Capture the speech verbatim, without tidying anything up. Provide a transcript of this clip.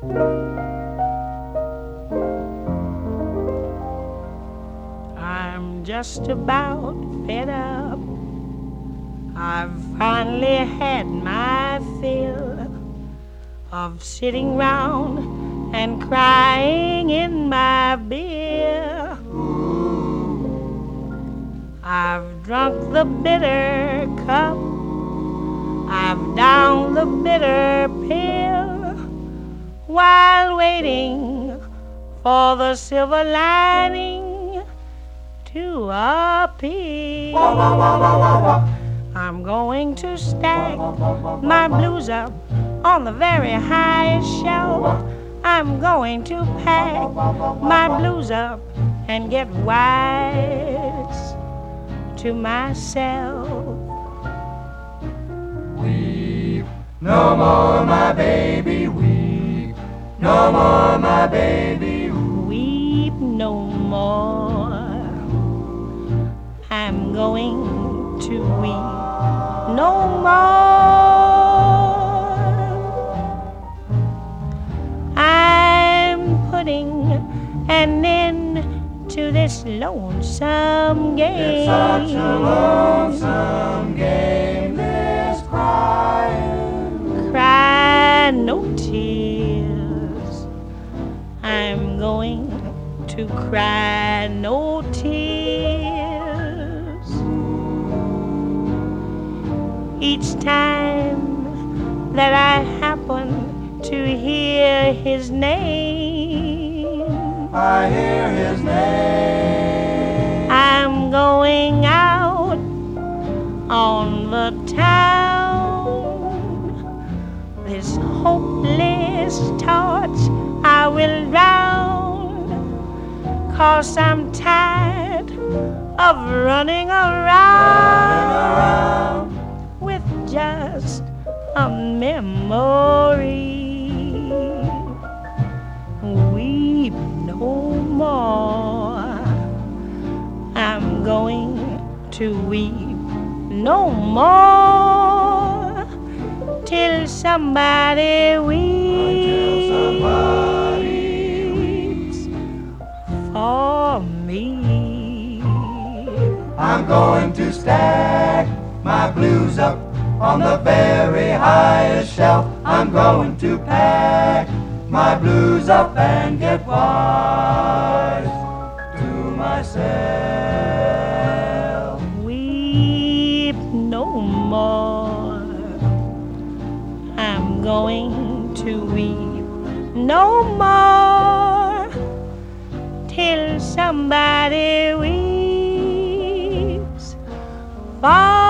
I'm just about fed up. I've finally had my fill of sitting round and crying in my beer. I've drunk the bitter cup, I've downed the bitter pill, while waiting for the silver lining to appear. I'm going to stack my blues up on the very highest shelf. I'm going to pack my blues up and get wise to myself. Weep no more, my baby, weep no more, my baby, weep no more. I'm going to weep no more. I'm putting an end to this lonesome game. It's such a lonesome game, this crying. Cry no tears. I'm going to cry no tears. Each time that I happen to hear his name, I hear his name. I'm going out on the town. This hopeless torch I will drown, 'cause I'm tired of running around, running around with just a memory. Weep no more. I'm going to weep no more till somebody weeps, somebody weeps for me. I'm going to stack my blues up on the very highest shelf. I'm going to pack my blues up and get wise to myself. Weep no more. I'm going to weep no more till somebody weeps for